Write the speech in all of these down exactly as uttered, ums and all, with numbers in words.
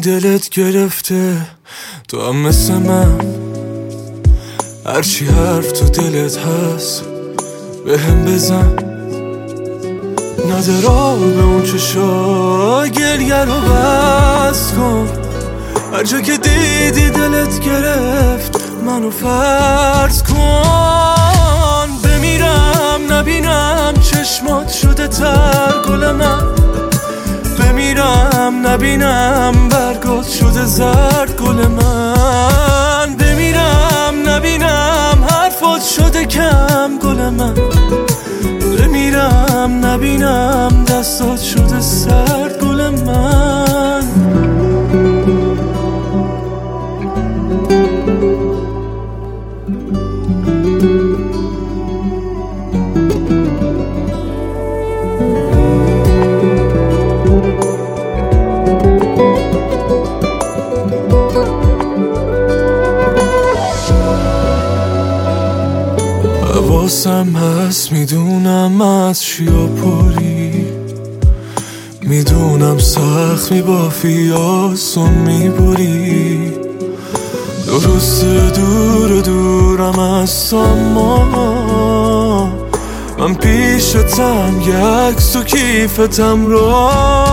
دلت گرفته، تو هم مثل من هرچی حرف تو دلت هست به هم بزن. ندارا به اون چشا گریه رو بس کن، هر جا که دیدی دلت گرفت منو فرض کن. بمیرم نبینم چشمات شده تر گل من، بمیرم نبینم برگات شده زرد گل من، بمیرم نبینم حرفات شده کم گل من، بمیرم نبینم دستات شده سرد گل من. حواسم هست میدونم از چیا پری، میدونم سخت میبافی آسون میبری، درسته دور دورم از تو اما من پیشتم یک تو کیفتم رو.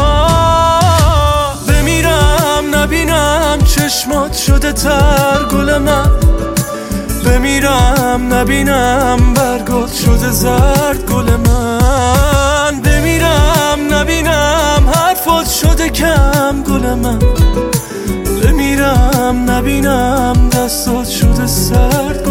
بمیرم نبینم چشمات شده تر گل من، بمیرم نبینم برگات شده زرد گل من، بمیرم نبینم حرفات شده کم گل من، بمیرم نبینم دستات شده سرد گل من.